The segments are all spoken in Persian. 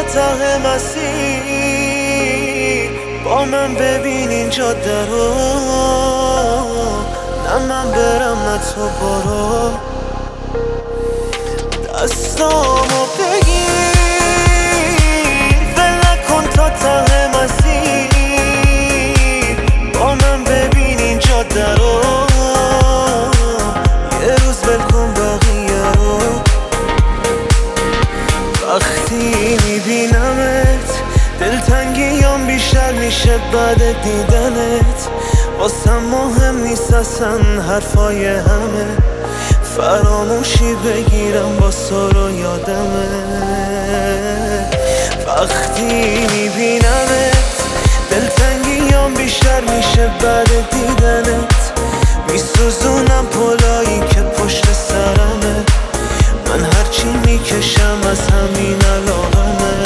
ته مسیر با من ببین اینجا درو، نه من برم نه تو برو. دستامو بگیر ول نکن تا ته مسیر با من ببین اینجا درو، یه روز ول کن بقیه رو. وقتی میبینمت دلتنگیام بیشتر میشه بعد دیدنت، واسم مهم نیست اصلا حرفای همه، فراموشی بگیرم با سر و یادمه. وقتی میبینمت دلتنگیام بیشتر میشه بعد دیدنت، میسوزونم پلایی که پشت سرمه، من هرچی میکشم از همین علاقمه.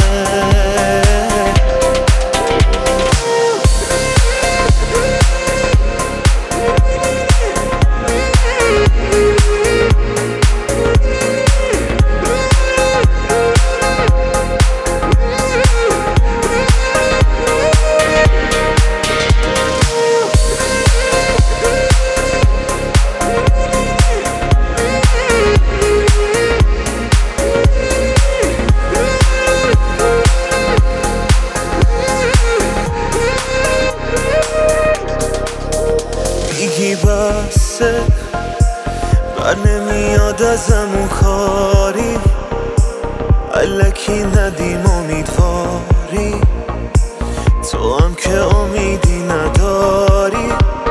میگی بسه بر نمیاد ازم اون کاری، الکی ندیم امیدواری، تو هم که امیدی نداری.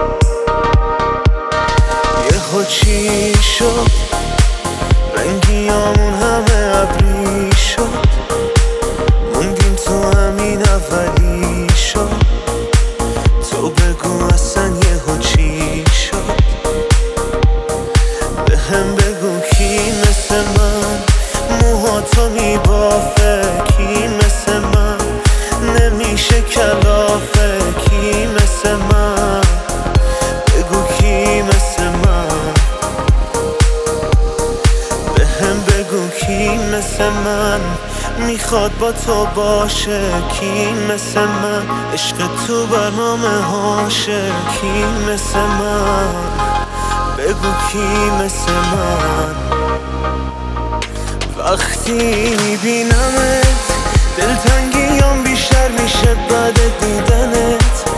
یه خود چی شد رنگیامون همه ابری شد، موندیم تو همین اولی شد. تو بگو اصلا یهو چی شد، بهم بگو کی مثل من موهاتو میبافه، کی مثل من نمیشه کلافه، کی مثل من بگو کی مثل من، بهم بگو کی مثل من میخواد با تو باشه، کی مثل من عشق تو برنامه هاشه، کی مثل من بگو کی مثل من. وقتی میبینمت دلتنگیام بیشتر میشه بعد دیدنت،